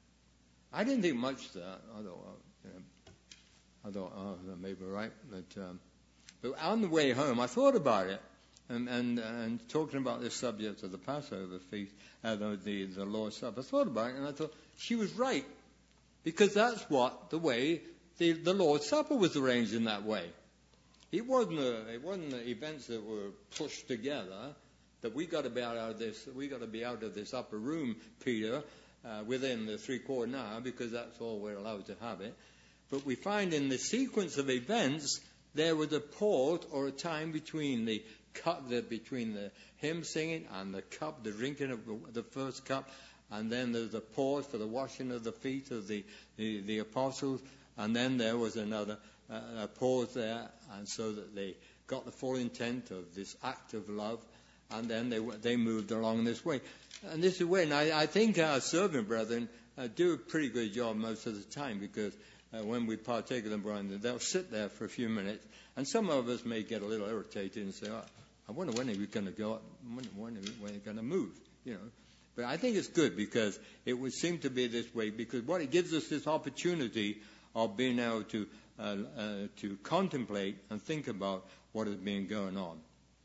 I didn't think much of that. I thought, well, you know, I thought, oh, that may be right. But, um, but on the way home, I thought about it. And, and, and talking about this subject of the Passover feast, uh, the, the, the Lord's Supper, I thought about it and I thought, she was right. Because that's what the way the, the Lord's Supper was arranged in that way. It wasn't, a, it wasn't events that were pushed together, that we got to be out of this, we got to be out of this upper room, Peter, uh, within the three-quarter hour, because that's all we're allowed to have it. But we find in the sequence of events, there was a pause or a time between the cup, the, between the hymn singing and the cup, the drinking of the, the first cup, and then there's a pause for the washing of the feet of the, the, the apostles, and then there was another uh, a pause there, and so that they got the full intent of this act of love, and then they they moved along this way. And this is when I, I think our servant brethren uh, do a pretty good job most of the time, because uh, when we partake of the bread, they'll sit there for a few minutes, and some of us may get a little irritated and say, oh, I wonder when are we going to go, when, when are we going to move, you know. But I think it's good, because it would seem to be this way, because what it gives us this opportunity of being able to uh, uh, to contemplate and think about what has been going on.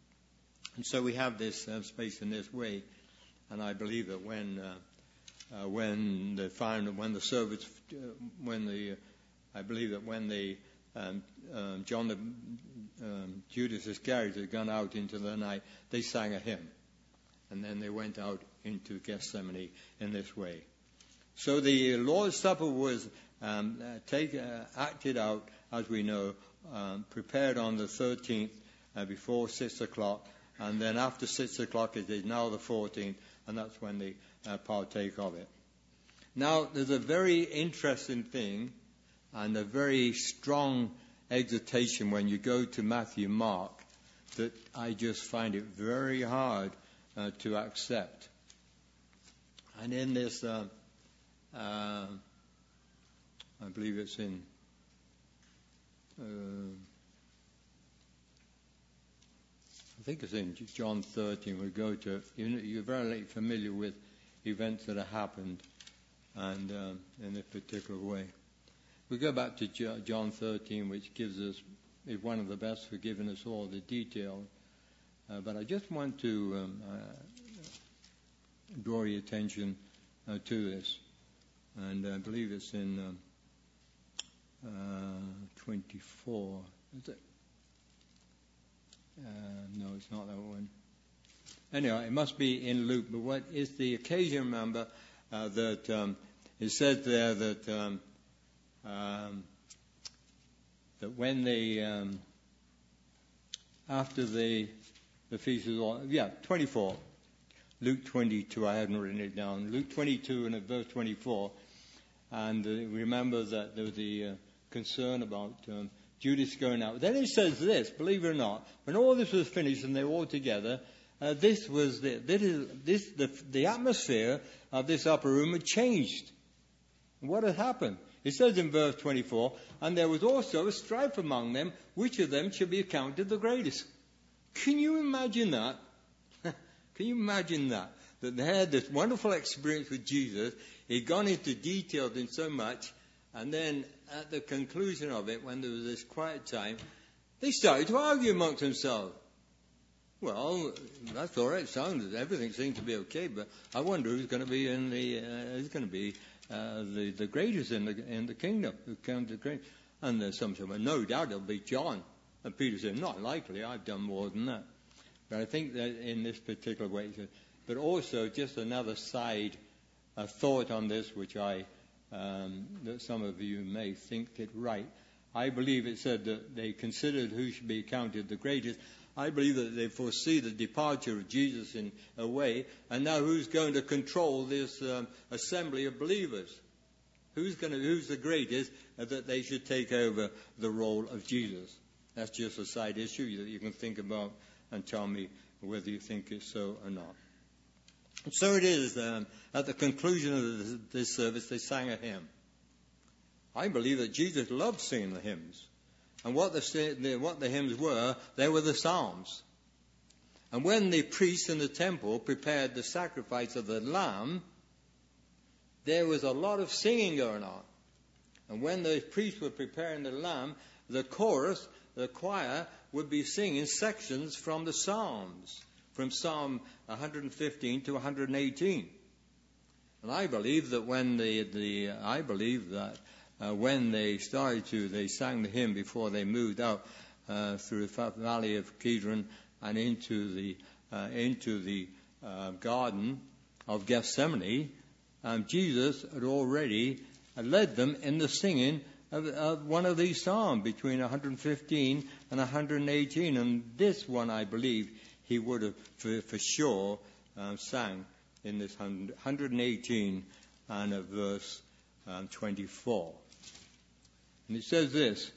And so we have this uh, space in this way, and I believe that when uh, uh, when the final, when the service, uh, when the, uh, I believe that when the um, um, John the um, Judas Iscariot had gone out into the night, they sang a hymn, and then they went out into Gethsemane in this way. So the Lord's Supper was um, uh, take, uh, acted out, as we know, um, prepared on the thirteenth uh, before six o'clock, and then after six o'clock it is now the fourteenth, and that's when they uh, partake of it. Now, there's a very interesting thing and a very strong exhortation when you go to Matthew, Mark, that I just find it very hard uh, to accept. And in this, uh, uh, I believe it's in uh, I think it's in John thirteen. We go to, you're very familiar with events that have happened, and um, in a particular way. We go back to John thirteen, which gives us, is one of the best for giving us all the detail. Uh, but I just want to um, uh, draw your attention uh, to this, and I believe it's in um, uh, twenty-four. Is it? Uh, no, it's not that one. Anyway, it must be in Luke. But what is the occasion, remember, uh, that um, it says there that um, um, that when they, um, after the, the feast is all, yeah, twenty-four. Luke twenty-two, I hadn't written it down. Luke twenty-two and at verse twenty-four. And uh, remember that there was the uh, concern about um, Judas going out. Then it says this, believe it or not, when all this was finished and they were all together, uh, this was the, this is, this, the, the atmosphere of this upper room had changed. What had happened? It says in verse twenty-four, and there was also a strife among them, which of them should be accounted the greatest. Can you imagine that? Can you imagine that? That they had this wonderful experience with Jesus. He'd gone into details in so much, and then at the conclusion of it, when there was this quiet time, they started to argue amongst themselves. Well, that's all right. Sounded everything seemed to be okay, but I wonder who's going to be in the uh, who's going to be uh, the the greatest in the in the kingdom. Who counted the great? And there's some said, well, no doubt it'll be John. And Peter said, not likely. I've done more than that. But I think that in this particular way, but also just another side, a thought on this, which I um, that some of you may think it right. I believe it said that they considered who should be counted the greatest. I believe that they foresee the departure of Jesus in a way, and now who's going to control this um, assembly of believers? Who's going to, who's the greatest uh, that they should take over the role of Jesus? That's just a side issue that you can think about and tell me whether you think it's so or not. And so it is. Um, at the conclusion of this service, they sang a hymn. I believe that Jesus loved singing the hymns. And what the, what the hymns were, they were the Psalms. And when the priests in the temple prepared the sacrifice of the lamb, there was a lot of singing going on. And when the priests were preparing the lamb, the chorus, the choir, would be singing sections from the Psalms, from Psalm one fifteen to one eighteen. And I believe that when the, the I believe that Uh, when they started to, they sang the hymn before they moved out uh, through the valley of Kidron and into the uh, into the uh, garden of Gethsemane. Um, Jesus had already led them in the singing of, of one of these psalms between one fifteen and one eighteen, and this one I believe he would have for, for sure uh, sang in this one eighteen and uh, verse um, twenty-four. And it says this,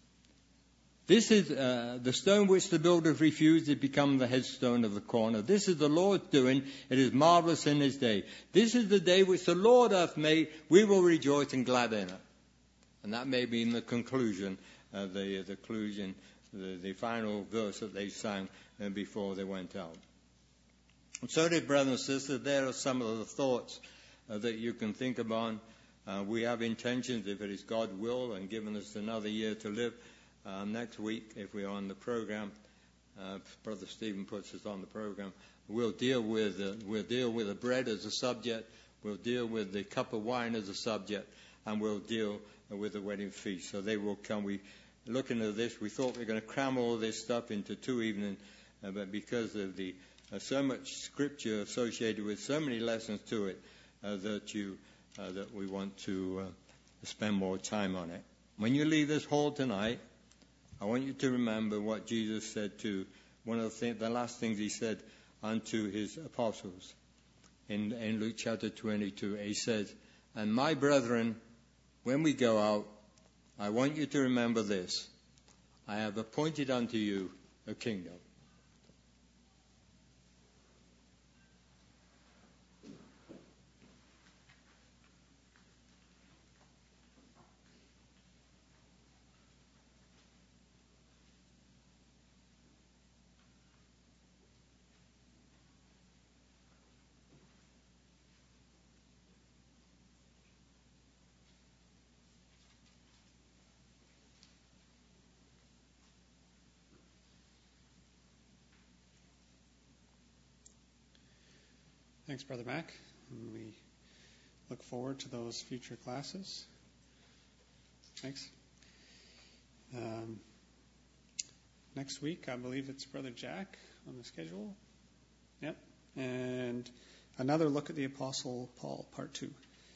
this is uh, the stone which the builders refused has become the headstone of the corner. This is the Lord's doing. It is marvelous in his day. This is the day which the Lord hath made. We will rejoice and glad in it. And that may be in the conclusion, uh, the, the conclusion, the, the final verse that they sang uh, before they went out. And so, dear brothers and sisters, there are some of the thoughts uh, that you can think about. Uh, we have intentions, if it is God's will, and given us another year to live. Um, next week, if we are on the program, uh, Brother Stephen puts us on the program. We'll deal with uh, we'll deal with the bread as a subject. We'll deal with the cup of wine as a subject, and we'll deal with the wedding feast. So they will come. We looking at this, we thought we were going to cram all this stuff into two evenings, uh, but because of the uh, so much scripture associated with so many lessons to it, uh, that you. Uh, that we want to uh, spend more time on it. When you leave this hall tonight, I want you to remember what Jesus said to one of the, th- the last things he said unto his apostles in, in Luke chapter twenty-two. He said, and my brethren, when we go out, I want you to remember this. I have appointed unto you a kingdom. Thanks, Brother Mac. And we look forward to those future classes. Thanks. Um, next week, I believe it's Brother Jack on the schedule. Yep. And another look at the Apostle Paul, part two.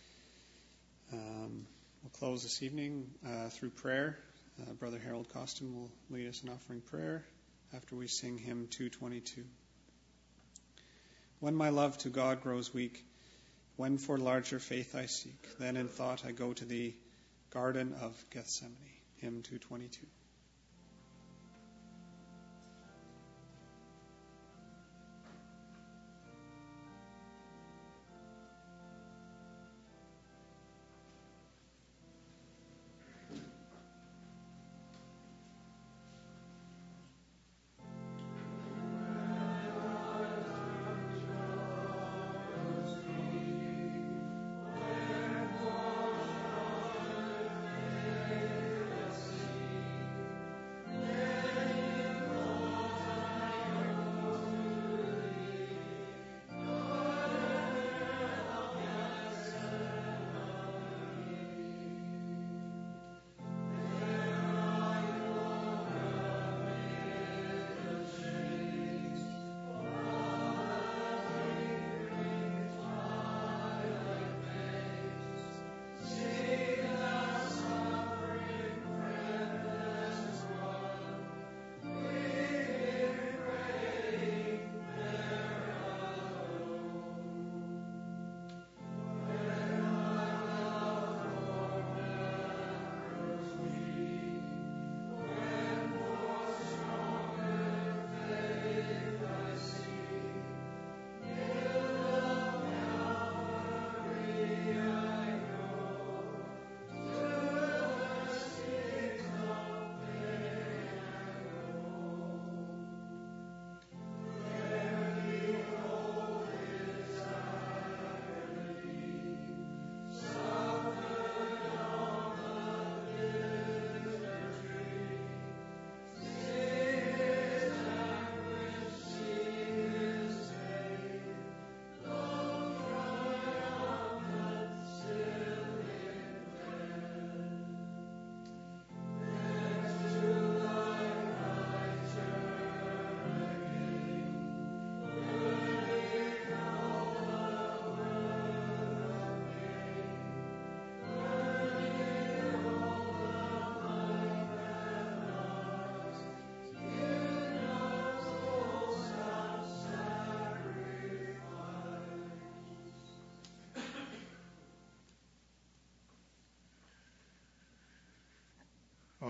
Um, we'll close this evening uh, through prayer. Uh, Brother Harold Costin will lead us in offering prayer after we sing hymn two twenty-two. When my love to God grows weak, when for larger faith I seek, then in thought I go to the Garden of Gethsemane, hymn two twenty-two.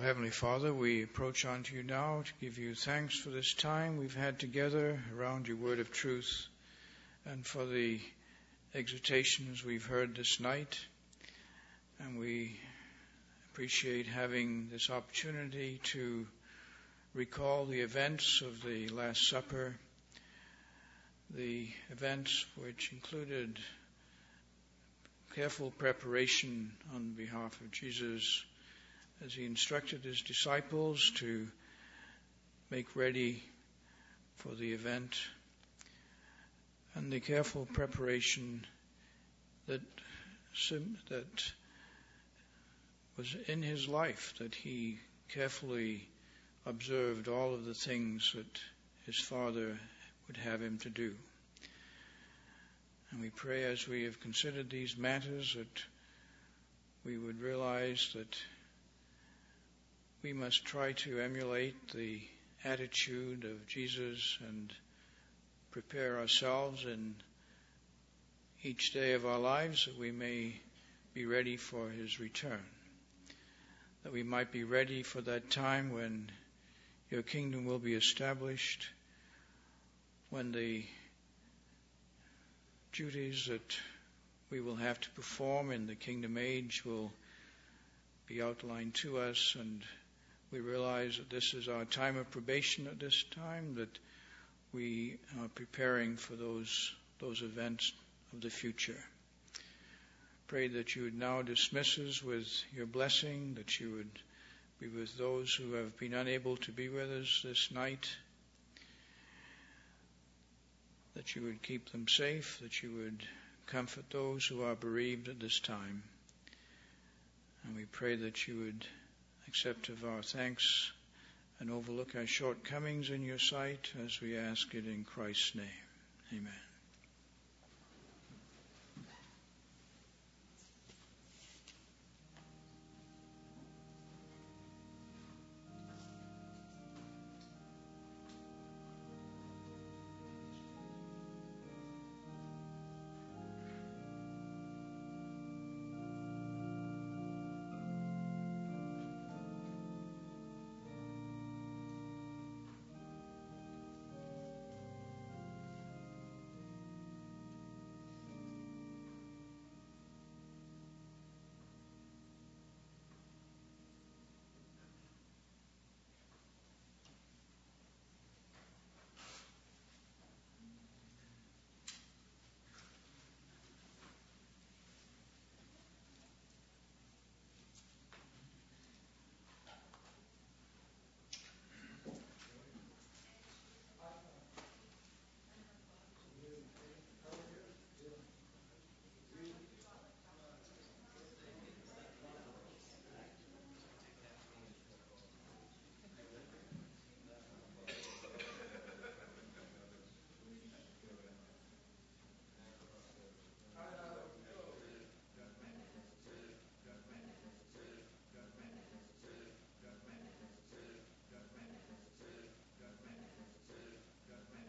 Heavenly Father, we approach unto you now to give you thanks for this time we've had together around your word of truth and for the exhortations we've heard this night. And we appreciate having this opportunity to recall the events of the Last Supper, the events which included careful preparation on behalf of Jesus as he instructed his disciples to make ready for the event, and the careful preparation that that was in his life, that he carefully observed all of the things that his Father would have him to do. And we pray, as we have considered these matters, that we would realize that we must try to emulate the attitude of Jesus and prepare ourselves in each day of our lives that we may be ready for his return, that we might be ready for that time when your kingdom will be established, when the duties that we will have to perform in the kingdom age will be outlined to us, and we realize that this is our time of probation at this time, that we are preparing for those those events of the future. Pray that you would now dismiss us with your blessing, that you would be with those who have been unable to be with us this night, that you would keep them safe, that you would comfort those who are bereaved at this time. And we pray that you would accept of our thanks and overlook our shortcomings in your sight, as we ask it in Christ's name. Amen.